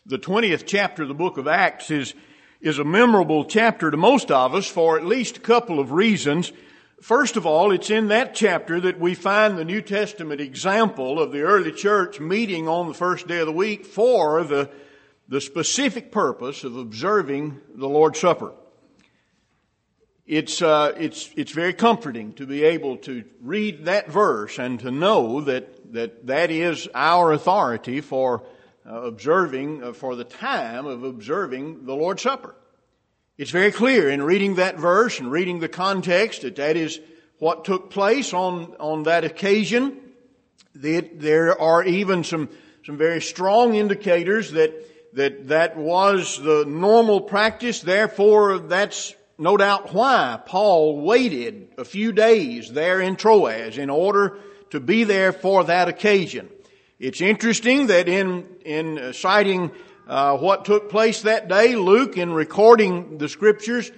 The 20th chapter of the book of Acts is a memorable chapter to most of us for at least a couple of reasons. First of all, it's in that chapter that we find the New Testament example of the early church meeting on the first day of the week for the specific purpose of observing the Lord's Supper. It's very comforting to be able to read that verse and to know that is our authority for observing, for the time of observing the Lord's Supper. It's very clear in reading that verse and reading the context that is what took place on that occasion. There are even some very strong indicators that was the normal practice. Therefore, that's no doubt why Paul waited a few days there in Troas in order to be there for that occasion. It's interesting that in citing what took place that day, Luke, in recording the Scriptures,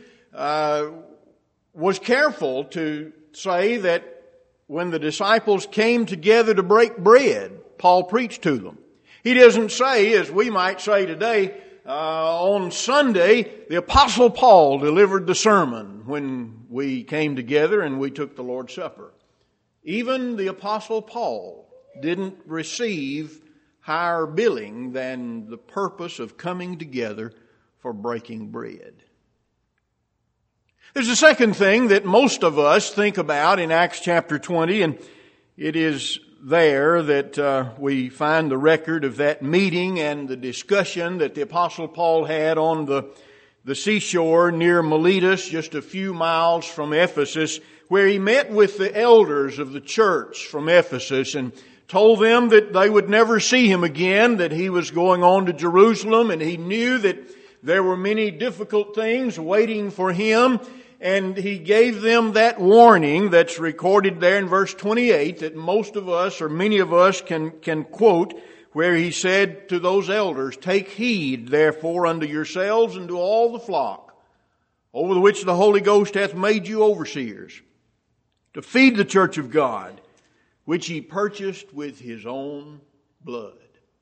was careful to say that when the disciples came together to break bread, Paul preached to them. He doesn't say, as we might say today, on Sunday, the Apostle Paul delivered the sermon when we came together and we took the Lord's Supper. Even the Apostle Paul didn't receive higher billing than the purpose of coming together for breaking bread. There's a second thing that most of us think about in Acts chapter 20, and it is there that we find the record of that meeting and the discussion that the Apostle Paul had on the seashore near Miletus, just a few miles from Ephesus, where he met with the elders of the church from Ephesus and told them that they would never see him again, that he was going on to Jerusalem, and he knew that there were many difficult things waiting for him. And he gave them that warning that's recorded there in verse 28 that most of us, or many of us, can quote, where he said to those elders, "Take heed, therefore, unto yourselves and to all the flock, over the which the Holy Ghost hath made you overseers, to feed the church of God, which he purchased with his own blood."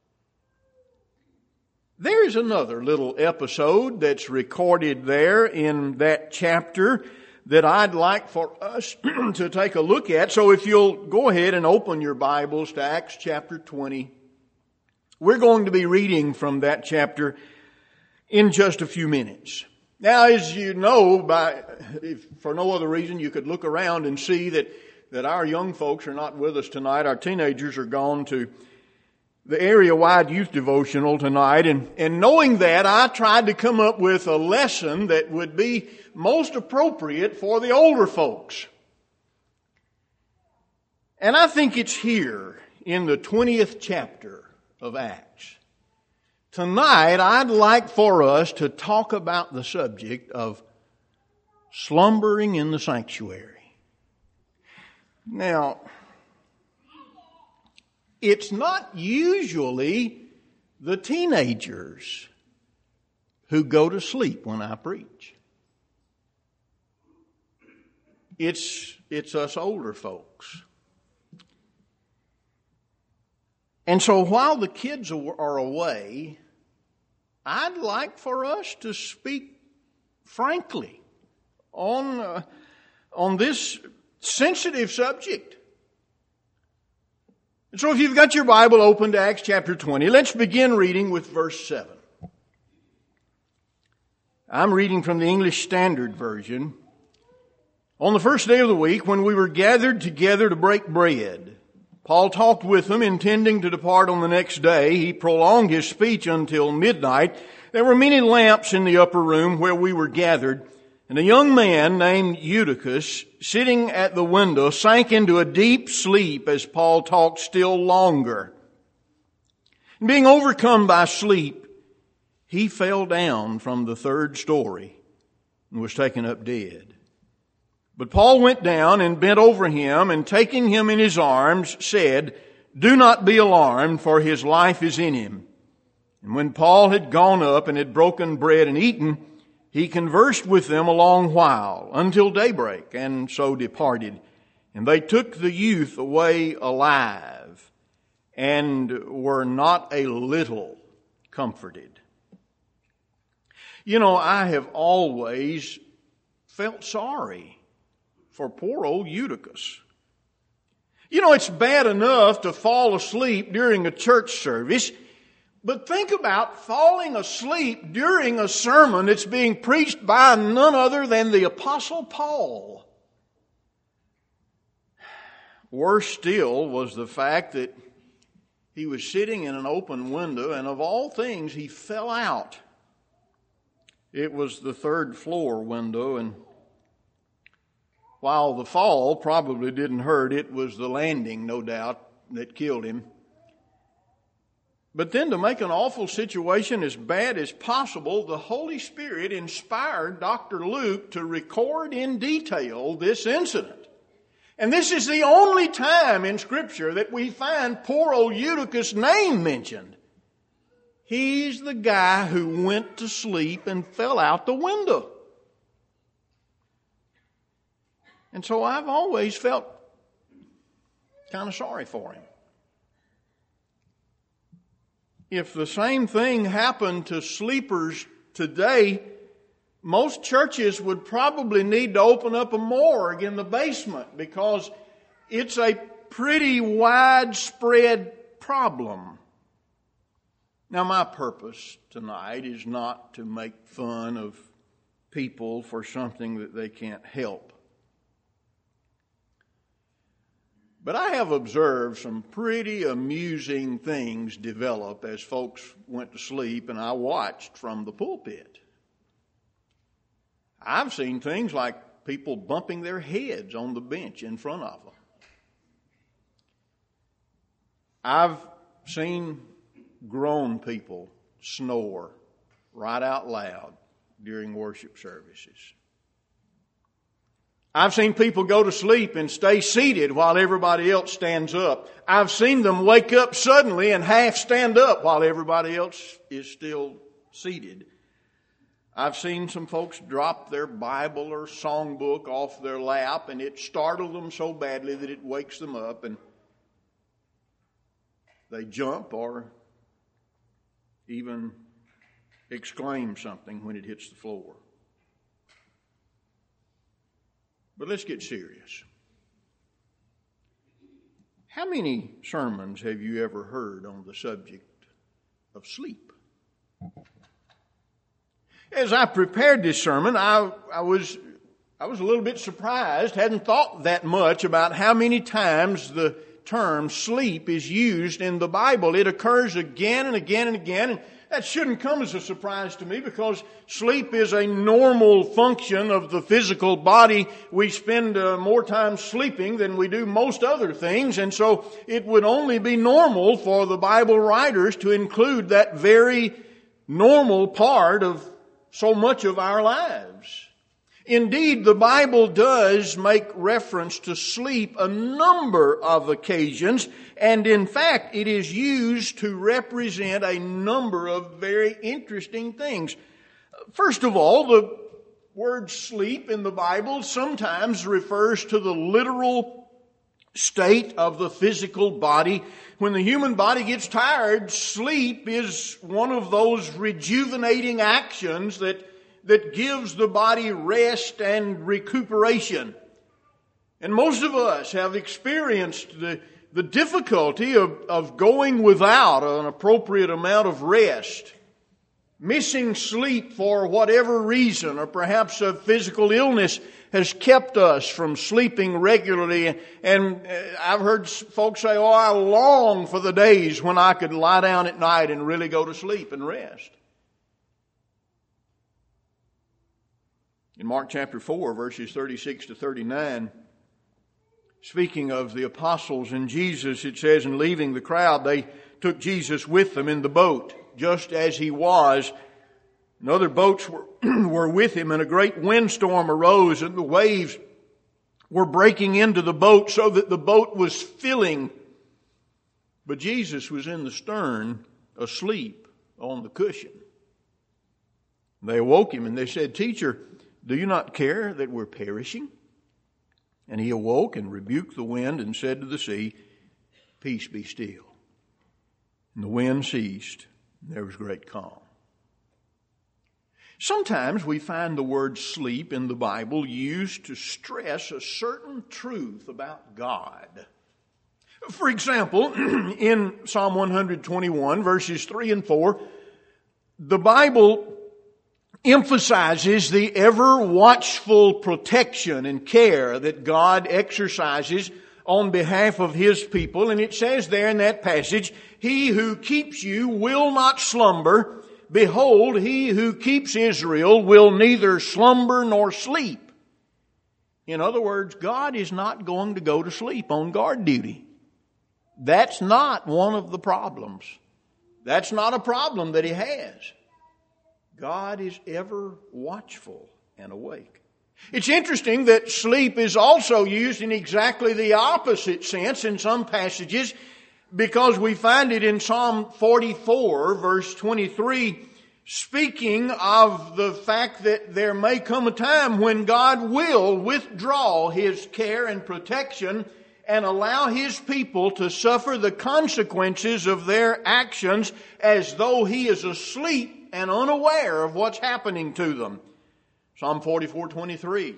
There is another little episode that's recorded there in that chapter that I'd like for us to take a look at. So if you'll go ahead and open your Bibles to Acts chapter 20. We're going to be reading from that chapter in just a few minutes. Now, as you know, if for no other reason, you could look around and see that our young folks are not with us tonight. Our teenagers are gone to the area-wide youth devotional tonight, and knowing that, I tried to come up with a lesson that would be most appropriate for the older folks. And I think it's here in the 20th chapter of Acts. Tonight, I'd like for us to talk about the subject of slumbering in the sanctuary. Now, it's not usually the teenagers who go to sleep when I preach. It's us older folks. And so while the kids are away, I'd like for us to speak frankly on this sensitive subject. And so if you've got your Bible open to Acts chapter 20, let's begin reading with verse 7. I'm reading from the English Standard Version. On the first day of the week, when we were gathered together to break bread, Paul talked with them, intending to depart on the next day. He prolonged his speech until midnight. There were many lamps in the upper room where we were gathered, and a young man named Eutychus, sitting at the window, sank into a deep sleep as Paul talked still longer. Being overcome by sleep, he fell down from the third story and was taken up dead. But Paul went down and bent over him, and taking him in his arms, said, "Do not be alarmed, for his life is in him." And when Paul had gone up and had broken bread and eaten, he conversed with them a long while, until daybreak, and so departed. And they took the youth away alive, and were not a little comforted. You know, I have always felt sorry for poor old Eutychus. You know, it's bad enough to fall asleep during a church service, but think about falling asleep during a sermon that's being preached by none other than the Apostle Paul. Worse still was the fact that he was sitting in an open window, and of all things, he fell out. It was the third floor window, and while the fall probably didn't hurt, it was the landing, no doubt, that killed him. But then to make an awful situation as bad as possible, the Holy Spirit inspired Dr. Luke to record in detail this incident. And this is the only time in Scripture that we find poor old Eutychus' name mentioned. He's the guy who went to sleep and fell out the window. And so I've always felt kind of sorry for him. If the same thing happened to sleepers today, most churches would probably need to open up a morgue in the basement because it's a pretty widespread problem. Now, my purpose tonight is not to make fun of people for something that they can't help. But I have observed some pretty amusing things develop as folks went to sleep, and I watched from the pulpit. I've seen things like people bumping their heads on the bench in front of them. I've seen grown people snore right out loud during worship services. I've seen people go to sleep and stay seated while everybody else stands up. I've seen them wake up suddenly and half stand up while everybody else is still seated. I've seen some folks drop their Bible or songbook off their lap, and it startled them so badly that it wakes them up, and they jump or even exclaim something when it hits the floor. But let's get serious. How many sermons have you ever heard on the subject of sleep? As I prepared this sermon, I was a little bit surprised, hadn't thought that much about how many times the term sleep is used in the Bible. It occurs again and again and again, and that shouldn't come as a surprise to me because sleep is a normal function of the physical body. We spend more time sleeping than we do most other things, and so it would only be normal for the Bible writers to include that very normal part of so much of our lives. Indeed, the Bible does make reference to sleep a number of occasions, and in fact, it is used to represent a number of very interesting things. First of all, the word sleep in the Bible sometimes refers to the literal state of the physical body. When the human body gets tired, sleep is one of those rejuvenating actions that gives the body rest and recuperation. And most of us have experienced the difficulty of going without an appropriate amount of rest, missing sleep for whatever reason, or perhaps a physical illness has kept us from sleeping regularly. And I've heard folks say, I long for the days when I could lie down at night and really go to sleep and rest. In Mark chapter 4, verses 36 to 39, speaking of the apostles and Jesus, it says, in leaving the crowd, they took Jesus with them in the boat, just as he was. And other boats were with him, and a great windstorm arose, and the waves were breaking into the boat so that the boat was filling. But Jesus was in the stern, asleep on the cushion. They awoke him, and they said, Teacher, do you not care that we're perishing? And he awoke and rebuked the wind and said to the sea, Peace, be still. And the wind ceased, There was great calm. Sometimes we find the word sleep in the Bible used to stress a certain truth about God. For example, in Psalm 121, verses 3 and 4, the Bible emphasizes the ever watchful protection and care that God exercises on behalf of His people. And it says there in that passage, He who keeps you will not slumber. Behold, He who keeps Israel will neither slumber nor sleep. In other words, God is not going to go to sleep on guard duty. That's not one of the problems. That's not a problem that He has. God is ever watchful and awake. It's interesting that sleep is also used in exactly the opposite sense in some passages, because we find it in Psalm 44, verse 23, speaking of the fact that there may come a time when God will withdraw His care and protection and allow His people to suffer the consequences of their actions as though He is asleep and unaware of what's happening to them. Psalm 44:23.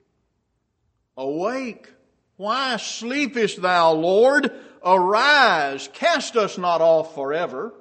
Awake, why sleepest thou, Lord? Arise, cast us not off forever.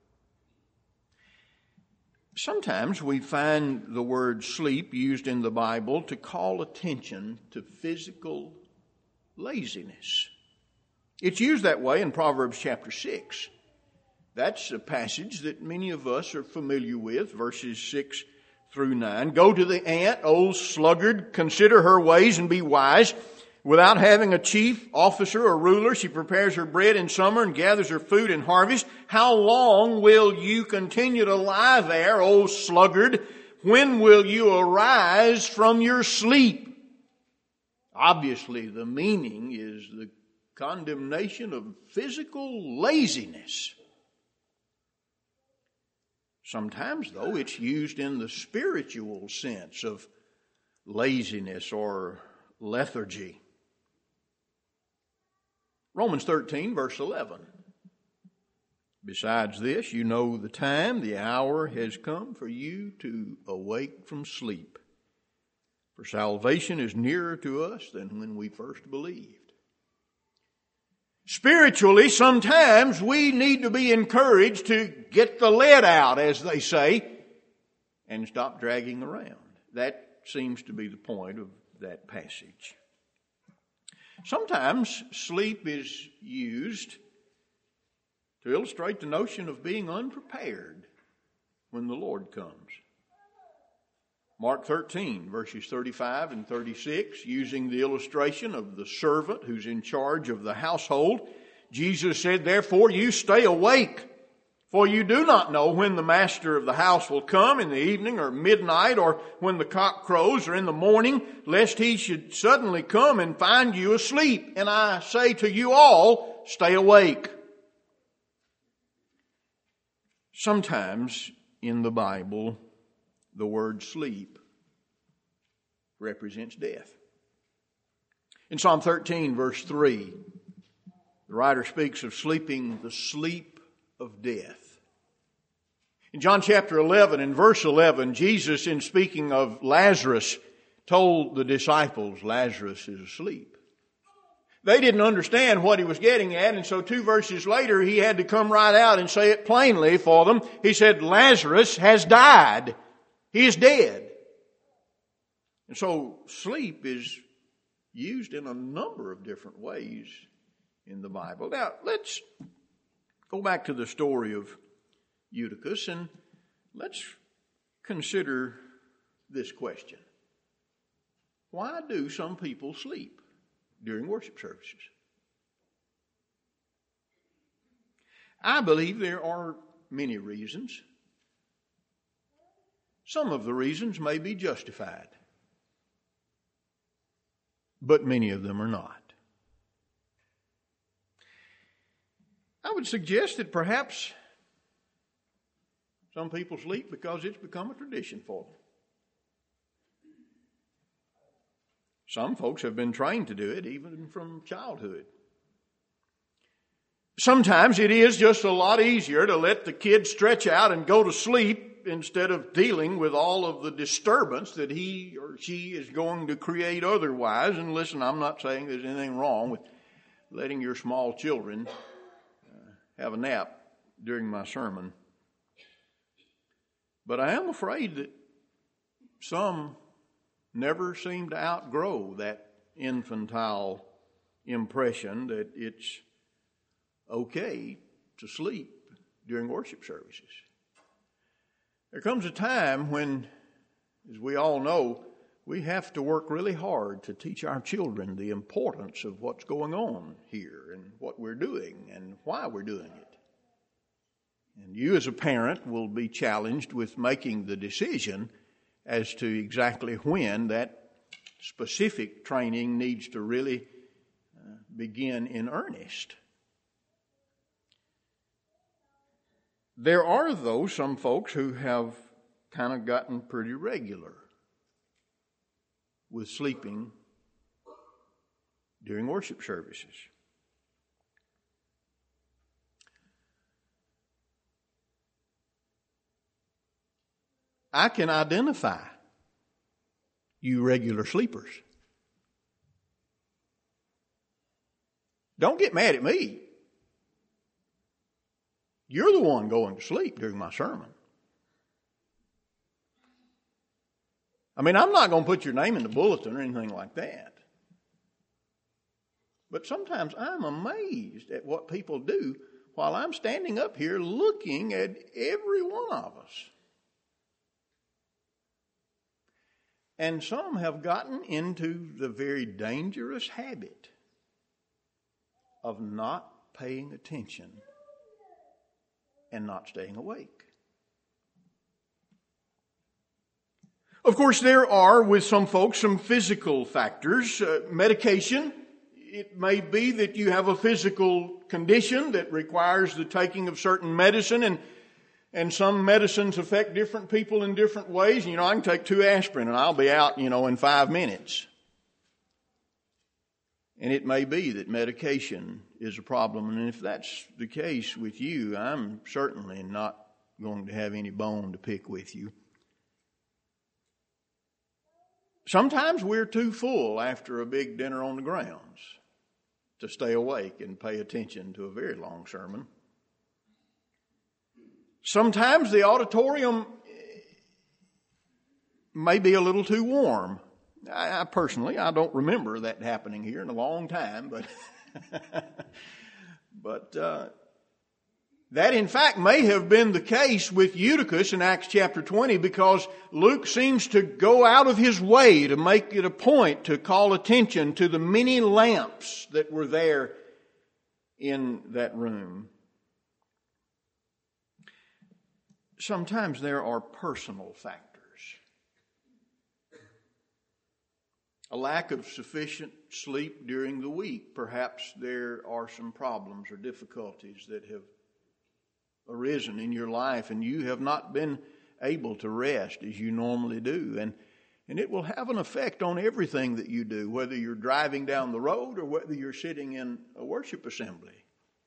Sometimes we find the word sleep used in the Bible to call attention to physical laziness. It's used that way in Proverbs chapter 6. That's a passage that many of us are familiar with, verses 6 through 9. Go to the ant, O sluggard, consider her ways and be wise. Without having a chief, officer, or ruler, she prepares her bread in summer and gathers her food in harvest. How long will you continue to lie there, O sluggard? When will you arise from your sleep? Obviously, the meaning is the condemnation of physical laziness. Sometimes, though, it's used in the spiritual sense of laziness or lethargy. Romans 13, verse 11. Besides this, you know the time, the hour has come for you to awake from sleep. For salvation is nearer to us than when we first believed. Spiritually, sometimes we need to be encouraged to get the lead out, as they say, and stop dragging around. That seems to be the point of that passage. Sometimes sleep is used to illustrate the notion of being unprepared when the Lord comes. Mark 13, verses 35 and 36, using the illustration of the servant who's in charge of the household, Jesus said, Therefore you stay awake, for you do not know when the master of the house will come, in the evening or midnight, or when the cock crows, or in the morning, lest he should suddenly come and find you asleep. And I say to you all, stay awake. Sometimes in the Bible, the word sleep represents death. In Psalm 13, verse 3, the writer speaks of sleeping the sleep of death. In John chapter 11 and verse 11, Jesus, in speaking of Lazarus, told the disciples, Lazarus is asleep. They didn't understand what he was getting at, and so 2 verses later, he had to come right out and say it plainly for them. He said, Lazarus has died. He is dead. And so sleep is used in a number of different ways in the Bible. Now, let's go back to the story of Eutychus and let's consider this question. Why do some people sleep during worship services? I believe there are many reasons. Some of the reasons may be justified, but many of them are not. I would suggest that perhaps some people sleep because it's become a tradition for them. Some folks have been trained to do it even from childhood. Sometimes it is just a lot easier to let the kid stretch out and go to sleep instead of dealing with all of the disturbance that he or she is going to create otherwise. And listen, I'm not saying there's anything wrong with letting your small children have a nap during my sermon. But I am afraid that some never seem to outgrow that infantile impression that it's okay to sleep during worship services. There comes a time when, as we all know, we have to work really hard to teach our children the importance of what's going on here and what we're doing and why we're doing it. And you as a parent will be challenged with making the decision as to exactly when that specific training needs to really begin in earnest. There are, though, some folks who have kind of gotten pretty regular with sleeping during worship services. I can identify you regular sleepers. Don't get mad at me. You're the one going to sleep during my sermon. I mean, I'm not going to put your name in the bulletin or anything like that. But sometimes I'm amazed at what people do while I'm standing up here looking at every one of us. And some have gotten into the very dangerous habit of not paying attention and not staying awake. Of course, there are, with some folks, some physical factors. Medication. It may be that you have a physical condition that requires the taking of certain medicine, and some medicines affect different people in different ways. You know, I can take 2 aspirin and I'll be out, in 5 minutes. And it may be that medication is a problem. And if that's the case with you, I'm certainly not going to have any bone to pick with you. Sometimes we're too full after a big dinner on the grounds to stay awake and pay attention to a very long sermon. Sometimes the auditorium may be a little too warm. I personally don't remember that happening here in a long time, but that in fact may have been the case with Eutychus in Acts chapter 20, because Luke seems to go out of his way to make it a point to call attention to the many lamps that were there in that room. Sometimes there are personal factors. A lack of sufficient sleep during the week. Perhaps there are some problems or difficulties that have arisen in your life and you have not been able to rest as you normally do. And it will have an effect on everything that you do, whether you're driving down the road or whether you're sitting in a worship assembly.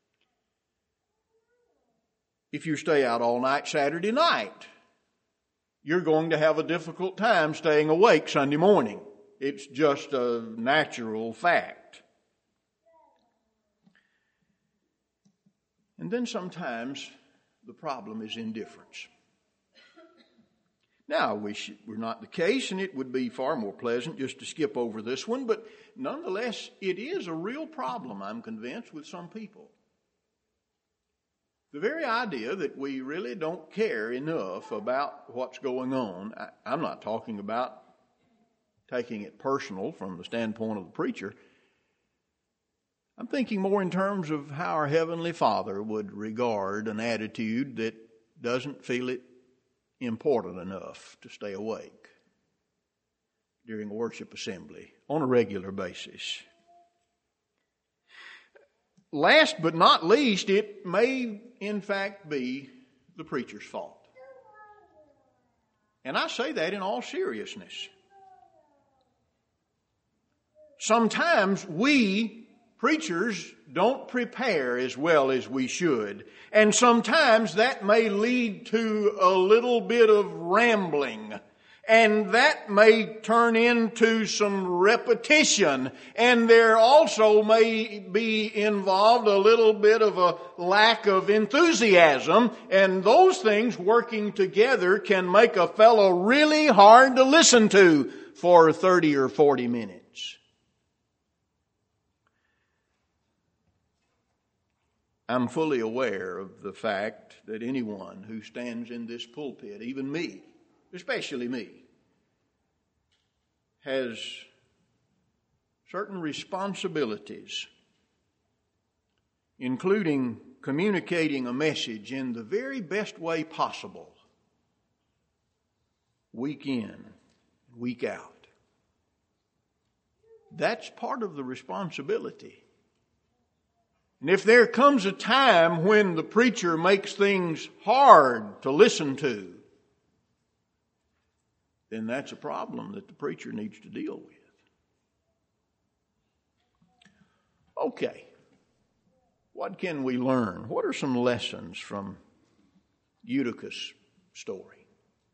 If you stay out all night Saturday night, you're going to have a difficult time staying awake Sunday morning. It's just a natural fact. And then sometimes the problem is indifference. Now, I wish it were not the case, and it would be far more pleasant just to skip over this one, but nonetheless, it is a real problem, I'm convinced, with some people. The very idea that we really don't care enough about what's going on, I'm not talking about taking it personal from the standpoint of the preacher. I'm thinking more in terms of how our Heavenly Father would regard an attitude that doesn't feel it important enough to stay awake during a worship assembly on a regular basis. Last but not least, it may in fact be the preacher's fault. And I say that in all seriousness. Sometimes we preachers don't prepare as well as we should. And sometimes that may lead to a little bit of rambling. And that may turn into some repetition. And there also may be involved a little bit of a lack of enthusiasm. And those things working together can make a fellow really hard to listen to for 30 or 40 minutes. I'm fully aware of the fact that anyone who stands in this pulpit, even me, especially me, has certain responsibilities, including communicating a message in the very best way possible, week in, week out. That's part of the responsibility. And if there comes a time when the preacher makes things hard to listen to, then that's a problem that the preacher needs to deal with. Okay. What can we learn? What are some lessons from Eutychus' story?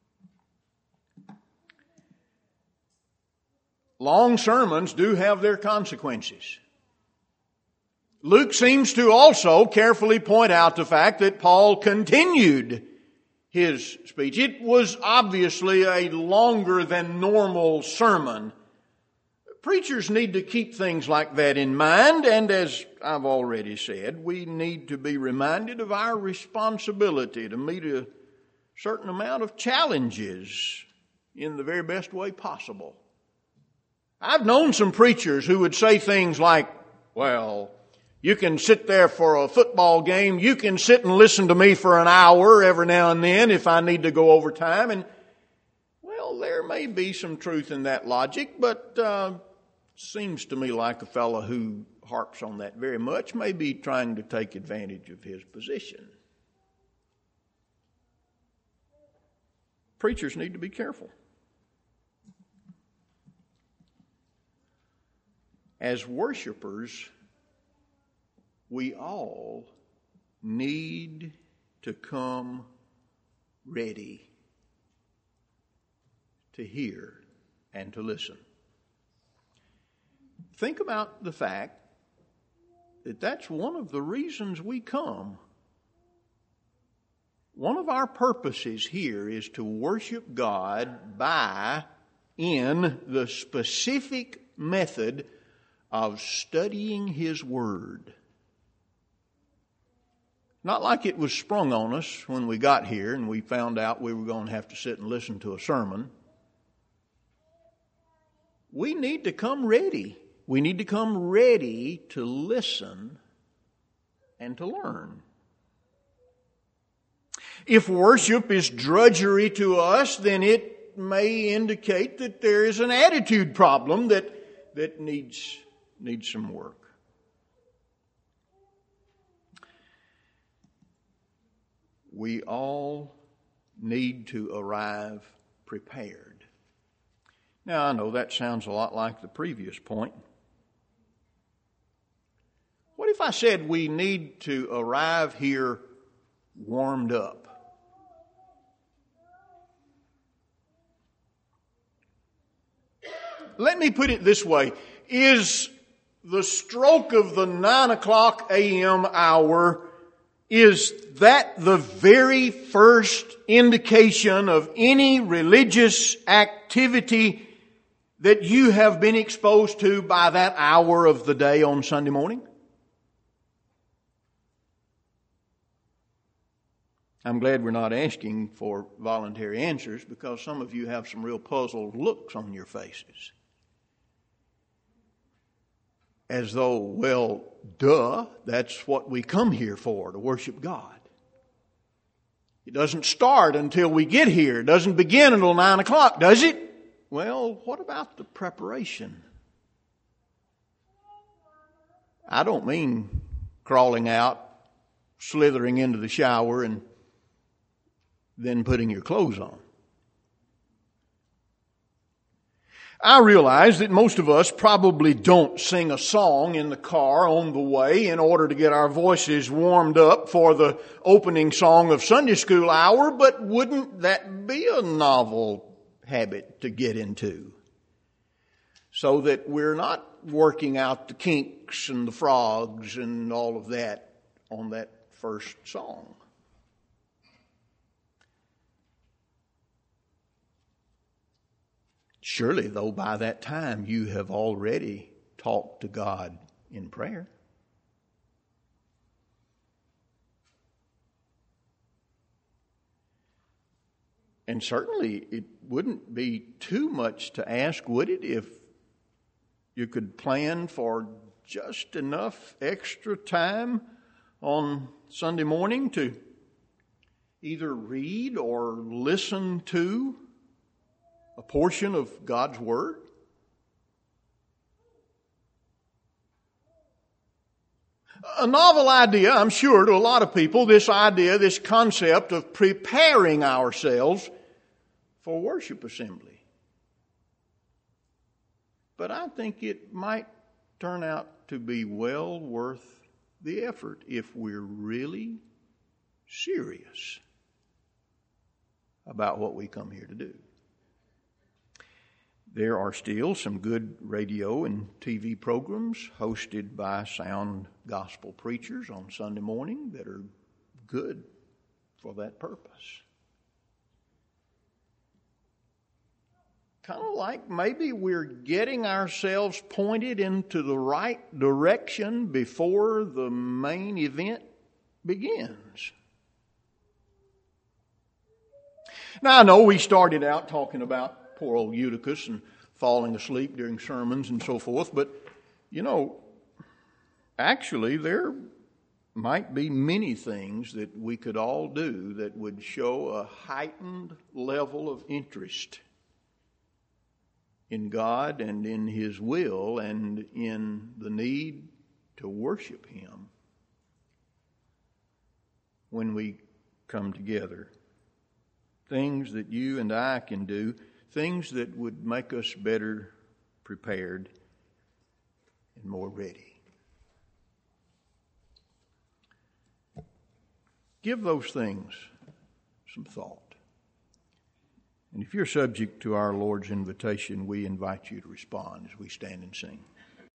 Long sermons do have their consequences. Luke seems to also carefully point out the fact that Paul continued his speech. It was obviously a longer than normal sermon. Preachers need to keep things like that in mind, and as I've already said, we need to be reminded of our responsibility to meet a certain amount of challenges in the very best way possible. I've known some preachers who would say things like, well, you can sit there for a football game. You can sit and listen to me for an hour every now and then if I need to go over time. And, well, there may be some truth in that logic, but seems to me like a fellow who harps on that very much may be trying to take advantage of his position. Preachers need to be careful. As worshipers, we all need to come ready to hear and to listen. Think about the fact that that's one of the reasons we come. One of our purposes here is to worship God in the specific method of studying His Word. Not like it was sprung on us when we got here and we found out we were going to have to sit and listen to a sermon. We need to come ready. We need to come ready to listen and to learn. If worship is drudgery to us, then it may indicate that there is an attitude problem that needs some work. We all need to arrive prepared. Now, I know that sounds a lot like the previous point. What if I said we need to arrive here warmed up? Let me put it this way. Is the stroke of the 9 o'clock a.m. hour, is that the very first indication of any religious activity that you have been exposed to by that hour of the day on Sunday morning? I'm glad we're not asking for voluntary answers because some of you have some real puzzled looks on your faces. As though, well, duh, that's what we come here for, to worship God. It doesn't start until we get here. It doesn't begin until 9 o'clock, does it? Well, what about the preparation? I don't mean crawling out, slithering into the shower, and then putting your clothes on. I realize that most of us probably don't sing a song in the car on the way in order to get our voices warmed up for the opening song of Sunday school hour, but wouldn't that be a novel habit to get into? So that we're not working out the kinks and the frogs and all of that on that first song. Surely, though, by that time you have already talked to God in prayer. And certainly it wouldn't be too much to ask, would it, if you could plan for just enough extra time on Sunday morning to either read or listen to a portion of God's Word? A novel idea, I'm sure, to a lot of people, this concept of preparing ourselves for worship assembly. But I think it might turn out to be well worth the effort if we're really serious about what we come here to do. There are still some good radio and TV programs hosted by sound gospel preachers on Sunday morning that are good for that purpose. Kind of like maybe we're getting ourselves pointed into the right direction before the main event begins. Now, I know we started out talking about poor old Eutychus and falling asleep during sermons and so forth, but, actually there might be many things that we could all do that would show a heightened level of interest in God and in His will and in the need to worship Him when we come together. Things that you and I can do, things that would make us better prepared and more ready. Give those things some thought. And if you're subject to our Lord's invitation, we invite you to respond as we stand and sing.